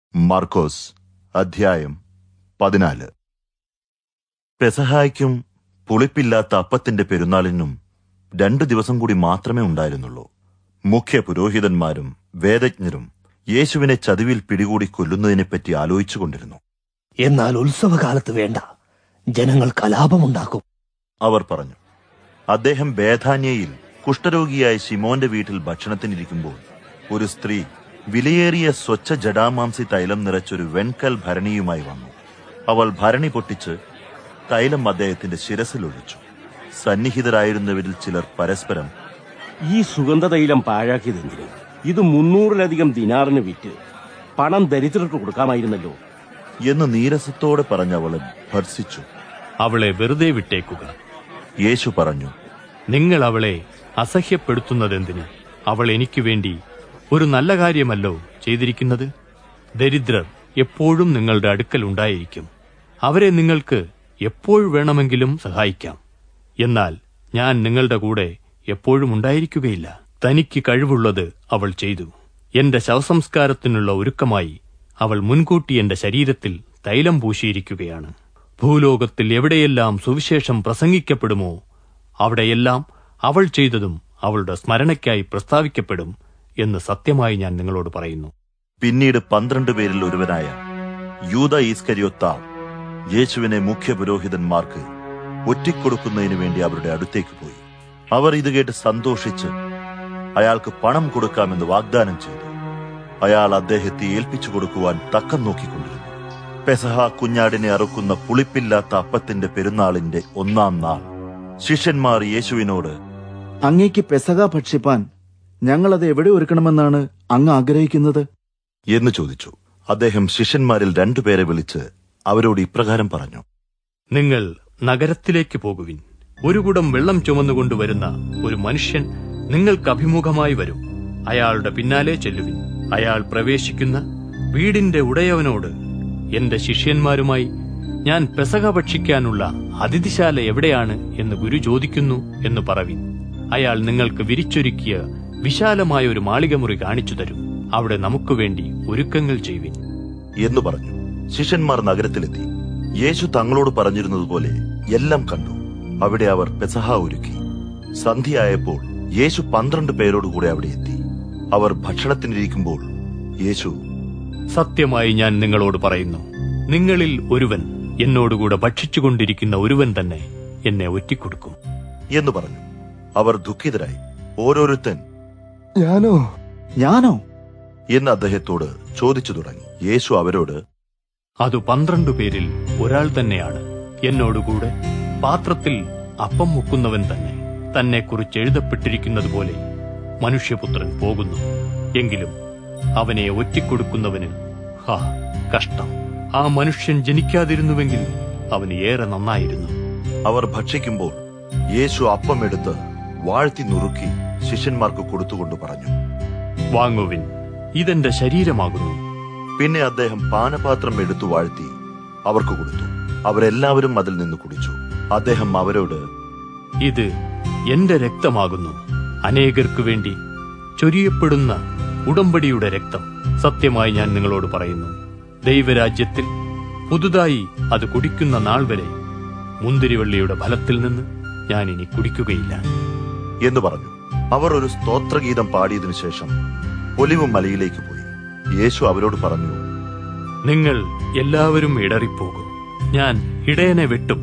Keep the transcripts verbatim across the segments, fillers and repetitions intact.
മാർക്കോസ് അധ്യായം പതിനാല്. പെസഹായ്ക്കും പുളിപ്പില്ലാത്ത അപ്പത്തിന്റെ പെരുന്നാളിനും രണ്ടു ദിവസം കൂടി മാത്രമേ ഉണ്ടായിരുന്നുള്ളൂ. മുഖ്യ പുരോഹിതന്മാരും വേദജ്ഞരും യേശുവിനെ ചതിവിൽ പിടികൂടി കൊല്ലുന്നതിനെപ്പറ്റി ആലോചിച്ചുകൊണ്ടിരുന്നു. എന്നാൽ ഉത്സവകാലത്ത് വേണ്ട, ജനങ്ങൾ കലാപമുണ്ടാക്കും, അവർ പറഞ്ഞു. അദ്ദേഹം ബേഥാന്യയിൽ കുഷ്ഠരോഗിയായ ശിമോന്റെ വീട്ടിൽ ഭക്ഷണത്തിനിരിക്കുമ്പോൾ ഒരു സ്ത്രീ വിലയേറിയ സ്വച്ഛ ജടാമാംസി തൈലം നിറച്ചൊരു വെൺകൽ ഭരണിയുമായി വന്നു. അവൾ ഭരണി പൊട്ടിച്ച് തൈലം അദ്ദേഹത്തിന്റെ ശിരസിലൊഴിച്ചു. സന്നിഹിതരായിരുന്നവരിൽ ചിലർ പരസ്പരം, ഈ സുഗന്ധതൈലം പാഴാക്കിയതെന്തിന്? ഇത് മുന്നൂറിലധികം ദിനാറിന് വിറ്റ് പണം ദരിദ്രർക്ക് കൊടുക്കാമായിരുന്നല്ലോ എന്ന് നീരസത്തോടെ പറഞ്ഞവളെ ഭർസിച്ചു. അവളെ വെറുതെ വിട്ടേക്കുക. യേശു പറഞ്ഞു, നിങ്ങൾ അവളെ അസഹ്യപ്പെടുത്തുന്നതെന്തിന്? അവൾ എനിക്ക് വേണ്ടി ഒരു നല്ല കാര്യമല്ലോ ചെയ്തിരിക്കുന്നത്. ദരിദ്രർ എപ്പോഴും നിങ്ങളുടെ അടുക്കൽ ഉണ്ടായിരിക്കും. അവരെ നിങ്ങൾക്ക് എപ്പോൾ വേണമെങ്കിലും സഹായിക്കാം. എന്നാൽ ഞാൻ നിങ്ങളുടെ കൂടെ എപ്പോഴും ഉണ്ടായിരിക്കുകയില്ല. തനിക്ക് കഴിവുള്ളത് അവൾ ചെയ്തു. എന്റെ ശവസംസ്കാരത്തിനുള്ള ഒരുക്കമായി അവൾ മുൻകൂട്ടി എന്റെ ശരീരത്തിൽ തൈലം പൂശിയിരിക്കുകയാണ്. ഭൂലോകത്തിൽ എവിടെയെല്ലാം സുവിശേഷം പ്രസംഗിക്കപ്പെടുമോ അവിടെയെല്ലാം അവൾ ചെയ്തതും അവളുടെ സ്മരണയ്ക്കായി പ്രസ്താവിക്കപ്പെടും എന്ന് സത്യമായി ഞാൻ നിങ്ങളോട് പറയുന്നു. പിന്നീട് പന്ത്രണ്ട് പേരിൽ ഒരുവനായ യൂദ ഈസ്കരിയോത്താവ് യേശുവിനെ മുഖ്യ പുരോഹിതന്മാർക്ക് ഒറ്റിക്കൊടുക്കുന്നതിന് വേണ്ടി അവരുടെ അടുത്തേക്ക് പോയി. അവർ ഇത് കേട്ട് സന്തോഷിച്ച് അയാൾക്ക് പണം കൊടുക്കാമെന്ന് വാഗ്ദാനം ചെയ്തു. അയാൾ അദ്ദേഹത്തെ ഏൽപ്പിച്ചു കൊടുക്കുവാൻ തക്കം നോക്കിക്കൊണ്ടിരുന്നു. പെസഹ കുഞ്ഞാടിനെ അറുക്കുന്ന പുളിപ്പില്ലാത്ത അപ്പത്തിന്റെ പെരുന്നാളിന്റെ ഒന്നാം നാൾ ശിഷ്യന്മാർ യേശുവിനോട്, അങ്ങേക്ക് പെസഹ ഭക്ഷിപ്പാൻ ഞങ്ങളത് എവിടെ ഒരുക്കണമെന്നാണ് അങ്ങ് ആഗ്രഹിക്കുന്നത് എന്ന് ചോദിച്ചു. അദ്ദേഹം ശിഷ്യന്മാരിൽ രണ്ടുപേരെ വിളിച്ച് അവരോട് ഇപ്രകാരം പറഞ്ഞു. നിങ്ങൾ നഗരത്തിലേക്ക് പോകുവിൻ. ഒരു കുടം വെള്ളം ചുമന്നുകൊണ്ടുവരുന്ന ഒരു മനുഷ്യൻ നിങ്ങൾക്ക് അഭിമുഖമായി വരും. അയാളുടെ പിന്നാലെ ചെല്ലുവിൻ. അയാൾ പ്രവേശിക്കുന്ന വീടിന്റെ ഉടയവനോട്, എന്റെ ശിഷ്യന്മാരുമായി ഞാൻ പെസഹ ഭക്ഷിക്കാനുള്ള അതിഥിശാല എവിടെയാണ് എന്ന് ഗുരു ചോദിക്കുന്നു എന്ന് പറവിൻ. അയാൾ നിങ്ങൾക്ക് വിരിച്ചൊരുക്കിയ വിശാലമായ ഒരു മാളികമുറി കാണിച്ചു തരും. അവിടെ നമുക്ക് വേണ്ടി ഒരുക്കങ്ങൾ ചെയ്യുവിൻ എന്ന് പറഞ്ഞു. ശിഷ്യന്മാർ നഗരത്തിലെത്തി. യേശു തങ്ങളോട് പറഞ്ഞിരുന്നതുപോലെ എല്ലാം കണ്ടു. അവിടെ അവർ പെസഹ ഒരുക്കി. സന്ധ്യയായപ്പോൾ യേശു പന്ത്രണ്ട് പേരോടുകൂടെ അവിടെ എത്തി. അവർ ഭക്ഷണത്തിനിരിക്കുമ്പോൾ യേശു, സത്യമായി ഞാൻ നിങ്ങളോട് പറയുന്നു, നിങ്ങളിൽ ഒരുവൻ, എന്നോടുകൂടെ ഭക്ഷിച്ചുകൊണ്ടിരിക്കുന്ന ഒരുവൻ തന്നെ എന്നെ ഒറ്റിക്കൊടുക്കും എന്ന് പറഞ്ഞു. അവർ ദുഃഖിതരായി. ഓരോരുത്തൻ, ഞാനോ ഞാനോ എന്ന് അദ്ദേഹത്തോട് ചോദിച്ചു തുടങ്ങി. യേശു അവരോട്, അത് പന്ത്രണ്ട് പേരിൽ ഒരാൾ തന്നെയാണ്. എന്നോടുകൂടെ പാത്രത്തിൽ അപ്പം മുക്കുന്നവൻ തന്നെ. തന്നെക്കുറിച്ച് എഴുതപ്പെട്ടിരിക്കുന്നതുപോലെ മനുഷ്യപുത്രൻ പോകുന്നു. എങ്കിലും അവനെ ഒറ്റിക്കൊടുക്കുന്നവന് ഹാ കഷ്ടം. ആ മനുഷ്യൻ ജനിക്കാതിരുന്നുവെങ്കിൽ അവന് ഏറെ നന്നായിരുന്നു. അവർ ഭക്ഷിക്കുമ്പോൾ യേശു അപ്പം എടുത്ത് വാഴ്ത്തി നുറുക്കി ശിഷ്യന്മാർക്ക് കൊടുത്തുകൊണ്ട് പറഞ്ഞു, വാങ്ങുവിൻ, ഇതെന്റെ ശരീരമാകുന്നു. പിന്നെ അദ്ദേഹം പാനപാത്രം എടുത്തു വാഴ്ത്തി അവർക്ക് കൊടുത്തു. അവരെല്ലാവരും അതിൽ നിന്ന് കുടിച്ചു. അദ്ദേഹം അവരോട്, ഇത് എന്റെ രക്തമാകുന്നു, അനേകർക്കു വേണ്ടി ചൊരിയപ്പെടുന്ന ഉടമ്പടിയുടെ രക്തം. സത്യമായി ഞാൻ നിങ്ങളോട് പറയുന്നു, ദൈവരാജ്യത്തിൽ പുതുതായി അത് കുടിക്കുന്ന നാൾ വരെ മുന്തിരിവള്ളിയുടെ ഫലത്തിൽ നിന്ന് ഞാൻ ഇനി കുടിക്കുകയില്ല എന്ന് പറഞ്ഞു. അവർ ഒരു സ്തോത്രഗീതം പാടിയതിനു ശേഷം ഒലിവ് മലയിലേക്ക് പോയി. യേശു അവരോട് പറഞ്ഞു, നിങ്ങൾ എല്ലാവരും ഇടറിപ്പോകും. ഞാൻ ഇടയനെ വെട്ടും,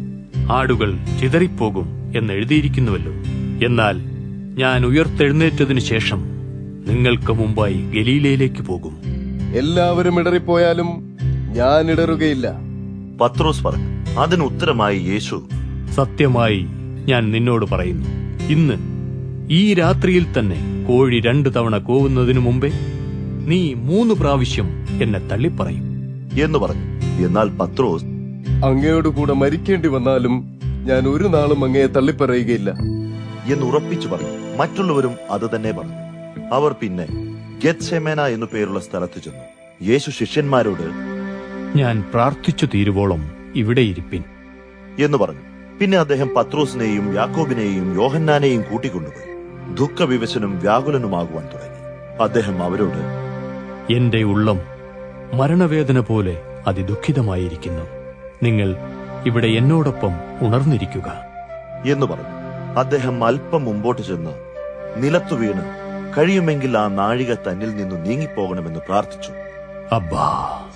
ആടുകൾ ചിതറിപ്പോകും എന്ന് എഴുതിയിരിക്കുന്നുവല്ലോ. എന്നാൽ ഞാൻ ഉയർത്തെഴുന്നേറ്റതിനു ശേഷം നിങ്ങൾക്ക് മുമ്പായി ഗലീലയിലേക്ക് പോകും. എല്ലാവരും ഇടറിപ്പോയാലും ഞാൻ ഇടറുകയില്ല. പത്രോസ് പറഞ്ഞു. അതിന് ഉത്തരമായി യേശു, സത്യമായി ഞാൻ നിന്നോട് പറയുന്നു, ഇന്ന് ഈ രാത്രിയിൽ തന്നെ കോഴി രണ്ടു തവണ കൂവുന്നതിനു മുമ്പേ നീ മൂന്ന് പ്രാവശ്യം എന്നെ തള്ളിപ്പറയും എന്ന് പറഞ്ഞു. എന്നാൽ പത്രോസ്, അങ്ങയോട് കൂടെ മരിക്കേണ്ടി വന്നാലും ഞാൻ ഒരു നാളും അങ്ങയെ തള്ളിപ്പറയുകയില്ല എന്ന് ഉറപ്പിച്ചു പറഞ്ഞു. മറ്റുള്ളവരും അത് തന്നെ പറഞ്ഞു. അവർ പിന്നെ ഗെത്സെമന എന്നു പേരുള്ള സ്ഥലത്ത് ചെന്നു. യേശു ശിഷ്യന്മാരോട്, ഞാൻ പ്രാർത്ഥിച്ചു തീരുവോളം ഇവിടെ ഇരിപ്പിൻ എന്ന് പറഞ്ഞു. പിന്നെ അദ്ദേഹം പത്രോസിനെയും യാക്കോബിനെയും യോഹന്നാനെയും കൂട്ടിക്കൊണ്ടുപോയി. ദുഃഖവിവശനും വ്യാകുലനുമാകുവാൻ തുടങ്ങി. അദ്ദേഹം അവരോട്, എന്റെ ഉള്ളം മരണവേദന പോലെ അതിദുഃഖിതമായിരിക്കുന്നു. നിങ്ങൾ ഇവിടെ എന്നോടൊപ്പം ഉണർന്നിരിക്കുക എന്ന് പറഞ്ഞു. അദ്ദേഹം അല്പം മുമ്പോട്ട് ചെന്ന് നിലത്തു വീണ് കഴിയുമെങ്കിൽ ആ നാഴിക തന്നിൽ നിന്നു നീങ്ങിപ്പോകണമെന്ന് പ്രാർത്ഥിച്ചു. അബ്ബാ,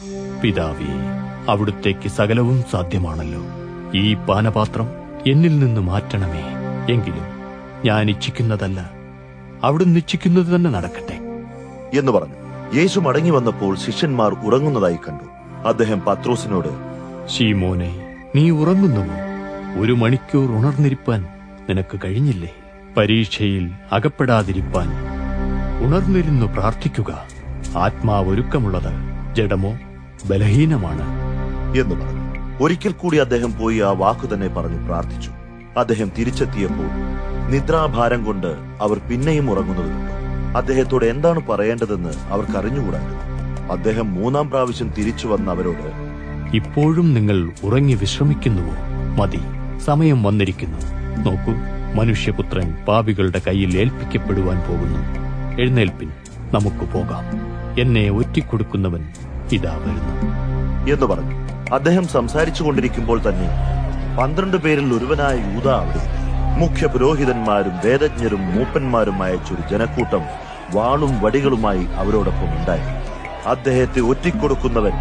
പിതാവേ, അവിടുത്തേക്ക് സകലവും സാധ്യമാണല്ലോ. ഈ പാനപാത്രം എന്നിൽ നിന്ന് മാറ്റണമേ. എങ്കിലും ഞാൻ ഇച്ഛിക്കുന്നതല്ല, അവിടുന്ന് ഇച്ഛിക്കുന്നത് തന്നെ നടക്കട്ടെ എന്ന് പറഞ്ഞു. യേശു മടങ്ങി വന്നപ്പോൾ ശിഷ്യന്മാർ ഉറങ്ങുന്നതായി കണ്ടു. അദ്ദേഹം പത്രോസിനോട്, ശീമോനെ, നീ ഉറങ്ങുന്നുവോ? ഒരു മണിക്കൂർ ഉണർന്നിരിപ്പാൻ നിനക്ക് കഴിഞ്ഞില്ലേ? പരീക്ഷയിൽ അകപ്പെടാതിരിപ്പാൻ ഉണർന്നിരുന്നു പ്രാർത്ഥിക്കുക. ആത്മാവൊരുക്കമുള്ളത്, ജഡമോ ബലഹീനമാണ് എന്ന് പറഞ്ഞു. ഒരിക്കൽ കൂടി അദ്ദേഹം പോയി ആ വാക്കു തന്നെ പറഞ്ഞു പ്രാർത്ഥിച്ചു. അദ്ദേഹം തിരിച്ചെത്തിയപ്പോൾ നിദ്രാഭാരം കൊണ്ട് അവർ പിന്നെയും ഉറങ്ങുന്നത് കണ്ടു. അദ്ദേഹത്തോട് എന്താണ് പറയേണ്ടതെന്ന് അവർക്ക് അറിഞ്ഞുകൂടായിരുന്നു. അദ്ദേഹം മൂന്നാം പ്രാവശ്യം തിരിച്ചു വന്ന അവരോട്, ഇപ്പോഴും നിങ്ങൾ ഉറങ്ങി വിശ്രമിക്കുന്നുവോ? മതി, സമയം വന്നിരിക്കുന്നു. നോക്കൂ, മനുഷ്യപുത്രൻ പാപികളുടെ കയ്യിൽ ഏൽപ്പിക്കപ്പെടുവാൻ പോകുന്നു. എഴുന്നേൽപ്പിൻ, നമുക്ക് പോകാം. എന്നെ ഒറ്റിക്കൊടുക്കുന്നവൻ ഇതാ വരുന്നു എന്ന് പറഞ്ഞു. അദ്ദേഹം സംസാരിച്ചു കൊണ്ടിരിക്കുമ്പോൾ തന്നെ പന്ത്രണ്ട് പേരിൽ ഒരുവനായ യൂദ അവിടെ, മുഖ്യ പുരോഹിതന്മാരും വേദജ്ഞരും മൂപ്പന്മാരും അയച്ചൊരു ജനക്കൂട്ടം വാളും വടികളുമായി അവരോടൊപ്പം ഉണ്ടായി. അദ്ദേഹത്തെ ഒറ്റിക്കൊടുക്കുന്നവൻ,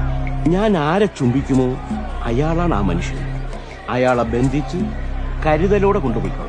ഞാൻ ആരെ ചുംബിക്കുമോ അയാളാണ് ആ മനുഷ്യൻ. അയാളെ ബന്ധിച്ച് കരുതലോടെ കൊണ്ടുപോയിക്കൊള്ളാം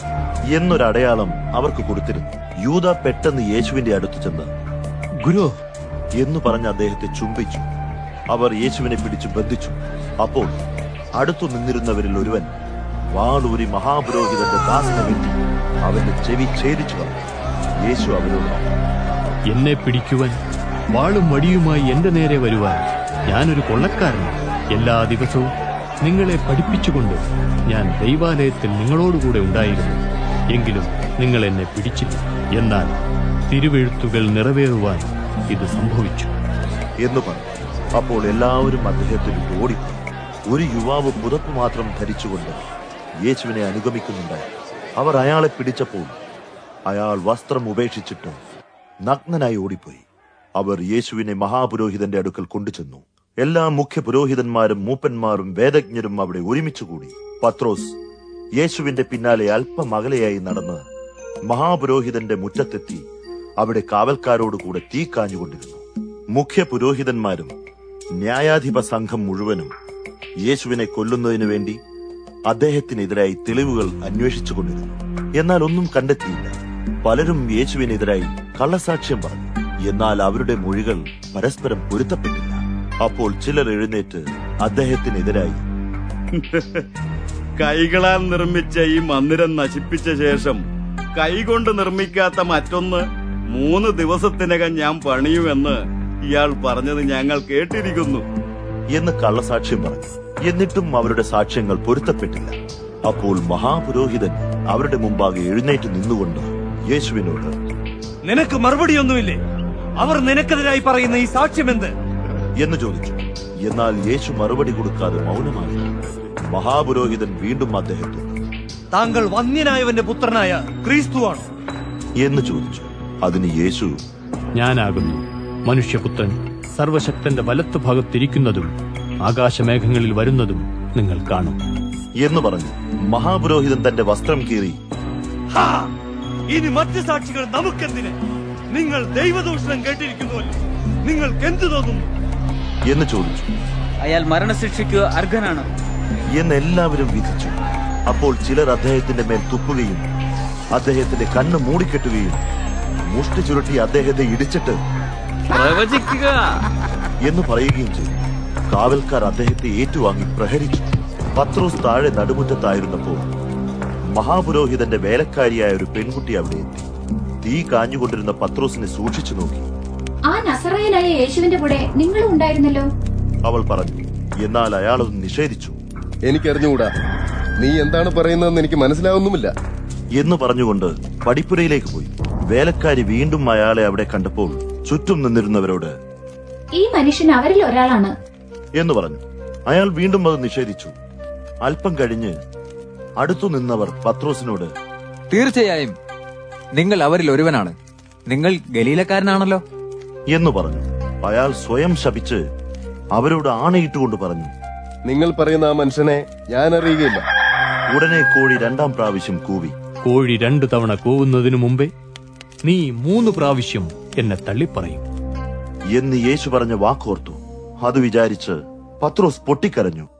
എന്നൊരടയാളം അവർക്ക് കൊടുത്തിരുന്നു. യൂദ പെട്ടെന്ന് യേശുവിന്റെ അടുത്ത് ചെന്ന്, ഗുരു എന്ന് പറഞ്ഞ് അദ്ദേഹത്തെ ചുംബിച്ചു. അവർ യേശുവിനെ പിടിച്ചു ബന്ധിച്ചു. അപ്പോൾ അടുത്തു നിന്നിരുന്നവരിൽ ഒരുവൻ വാളൂരി മഹാപുരോഹിതന്റെ ദാസനെ വെട്ടി അവന്റെ ചെവി ഛേദിച്ചു കളഞ്ഞു. യേശു അവരോട്, എന്നെ പിടിക്കുവാൻ വാളും വടിയുമായി എന്റെ നേരെ വരുവാൻ ഞാനൊരു കൊള്ളക്കാരനാണ്. എല്ലാ ദിവസവും നിങ്ങളെ പഠിപ്പിച്ചുകൊണ്ട് ഞാൻ ദൈവാലയത്തിൽ നിങ്ങളോടുകൂടെ ഉണ്ടായിരുന്നു. എങ്കിലും നിങ്ങൾ എന്നെ പിടിച്ചില്ല. എന്നാൽ തിരുവെഴുത്തുകൾ നിറവേറുവാൻ ഇത് സംഭവിച്ചു എന്ന് പറഞ്ഞു. അപ്പോൾ എല്ലാവരും അദ്ദേഹത്തിന് ഓടിപ്പോയി. ഒരു യുവാവ് പുതപ്പ് മാത്രം ധരിച്ചുകൊണ്ട് യേശുവിനെ അനുഗമിക്കുന്നുണ്ടായി. അവർ അയാളെ പിടിച്ചപ്പോൾ അയാൾ വസ്ത്രം ഉപേക്ഷിച്ചിട്ട് നഗ്നനായി ഓടിപ്പോയി. അവർ യേശുവിനെ മഹാപുരോഹിതന്റെ അടുക്കൽ കൊണ്ടുചെന്നു. എല്ലാ മുഖ്യ പുരോഹിതന്മാരും മൂപ്പന്മാരും വേദജ്ഞരും അവിടെ ഒരുമിച്ചുകൂടി. പത്രോസ് യേശുവിന്റെ പിന്നാലെ അല്പം അകലെയായി നടന്ന് മഹാപുരോഹിതന്റെ മുറ്റത്തെത്തി അവിടെ കാവൽക്കാരോടുകൂടെ തീ കാഞ്ഞുകൊണ്ടിരുന്നു. മുഖ്യ പുരോഹിതന്മാരും ന്യായാധിപ സംഘം മുഴുവനും യേശുവിനെ കൊല്ലുന്നതിനു വേണ്ടി അദ്ദേഹത്തിനെതിരായി തെളിവുകൾ അന്വേഷിച്ചുകൊണ്ടിരുന്നു. എന്നാൽ ഒന്നും കണ്ടെത്തിയില്ല. പലരും യേശുവിനെതിരായി കള്ളസാക്ഷ്യം പറഞ്ഞു. എന്നാൽ അവരുടെ മൊഴികൾ പരസ്പരം പൊരുത്തപ്പെട്ടില്ല. അപ്പോൾ ചിലർ എഴുന്നേറ്റ് അദ്ദേഹത്തിനെതിരായി, കൈകളാൽ നിർമ്മിച്ച ഈ മന്ദിരം നശിപ്പിച്ച ശേഷം കൈകൊണ്ട് നിർമ്മിക്കാത്ത മറ്റൊന്ന് മൂന്ന് ദിവസത്തിനകം ഞാൻ പണിയുമെന്ന് ഇയാൾ പറഞ്ഞത് ഞങ്ങൾ കേട്ടിരിക്കുന്നു എന്ന് കള്ളസാക്ഷ്യം പറഞ്ഞു. എന്നിട്ടും അവരുടെ സാക്ഷ്യങ്ങൾ പൊരുത്തപ്പെട്ടില്ല. അപ്പോൾ മഹാപുരോഹിതൻ അവരുടെ മുമ്പാകെ എഴുന്നേറ്റ് നിന്നുകൊണ്ട് യേശുവിനോട്, നിനക്ക് മറുപടിയൊന്നുമില്ലേ? അവർ നിനക്കെതിരായി പറയുന്ന ഈ സാക്ഷ്യം എന്ത് എന്ന് ചോദിച്ചു. എന്നാൽ യേശു മറുപടി കൊടുക്കാതെ മൗനമായി. മഹാപുരോഹിതൻ വീണ്ടും അദ്ദേഹത്തോട്, താങ്കൾ വന്യനായവന്റെ പുത്രനായ ക്രിസ്തുവാണ് എന്ന് ചോദിച്ചു. അതിന് യേശു, ഞാനാകുന്നു. മനുഷ്യപുത്രൻ സർവശക്തന്റെ വലത്തു ഭാഗത്തിരിക്കുന്നതും ആകാശമേഘങ്ങളിൽ വരുന്നതും നിങ്ങൾ കാണും എന്ന് പറഞ്ഞു. മഹാപുരോഹിതൻ തന്റെ വസ്ത്രം കീറി, ഇനി മറ്റ് സാക്ഷികൾ നമുക്കെന്തിന്? നിങ്ങൾ ദൈവദൂഷണം കേട്ടിരിക്കുന്നുവല്ലോ, നിങ്ങൾക്ക് എന്തു തോന്നുന്നു എന്ന് ചോദിച്ചു. അയാൾ മരണശിക്ഷയ്ക്ക് അർഹനാണ് എന്ന് എല്ലാവരും വിധിച്ചു. അപ്പോൾ ചിലർ അദ്ദേഹത്തിന്റെ മേൽ തുപ്പുകയും അദ്ദേഹത്തിന്റെ കണ്ണ് മൂടിക്കെട്ടുകയും മുഷ്ടി ചുരുട്ടി അദ്ദേഹത്തെ ഇടിച്ചിട്ട് പ്രവചിക്കുക എന്ന് പറയുകയും ചെയ്തു. കാവൽക്കാർ അദ്ദേഹത്തെ ഏറ്റുവാങ്ങി പ്രഹരിച്ചു. പത്രോസ് താഴെ നടുമുറ്റത്തായിരുന്നപ്പോൾ മഹാപുരോഹിതന്റെ വേലക്കാരിയായ ഒരു പെൺകുട്ടി അവിടെ എത്തി. തീ കാഞ്ഞുകൊണ്ടിരുന്ന പത്രോസിനെ സൂക്ഷിച്ചു നോക്കി. ആ നസറായനായ യേശുവിന്റെ കൂടെ നിങ്ങളും ഉണ്ടായിരുന്നല്ലോ അവൾ പറഞ്ഞു. എന്നാൽ അയാളത് നിഷേധിച്ചു. എനിക്കറിഞ്ഞുകൂടാ, നീ എന്താണ് പറയുന്നതെന്ന് എനിക്ക് മനസ്സിലാവുന്നുമില്ല എന്ന് പറഞ്ഞുകൊണ്ട് പടിപ്പുരയിലേക്ക് പോയി. വേലക്കാരി വീണ്ടും അയാളെ അവിടെ കണ്ടപ്പോൾ ചുറ്റും നിന്നിരുന്നവരോട്, ഈ മനുഷ്യൻ അവരിൽ ഒരാളാണ് എന്ന് പറഞ്ഞു. അയാൾ വീണ്ടും അത് നിഷേധിച്ചു. അല്പം കഴിഞ്ഞ് അടുത്തു നിന്നവർ പത്രോസിനോട്, തീർച്ചയായും നിങ്ങൾ അവരിൽ ഒരുവനാണ്. നിങ്ങൾ ഗലീലക്കാരനാണല്ലോ എന്ന് പറഞ്ഞു. അയാൾ സ്വയം ശപിച്ച് അവരോട് ആണയിട്ടുകൊണ്ട് പറഞ്ഞു, നിങ്ങൾ പറയുന്ന ആ മനുഷ്യനെ ഞാൻ അറിയുകയില്ല. ഉടനെ കോഴി രണ്ടാം പ്രാവശ്യം കൂവി. കോഴി രണ്ടു തവണ കൂവുന്നതിനു മുമ്പേ നീ മൂന്ന് പ്രാവശ്യം എന്നെ തള്ളിപ്പറയും എന്ന് യേശു പറഞ്ഞ വാക്കോർത്തു. അത് വിചാരിച്ച് പത്രോസ് പൊട്ടിക്കരഞ്ഞു.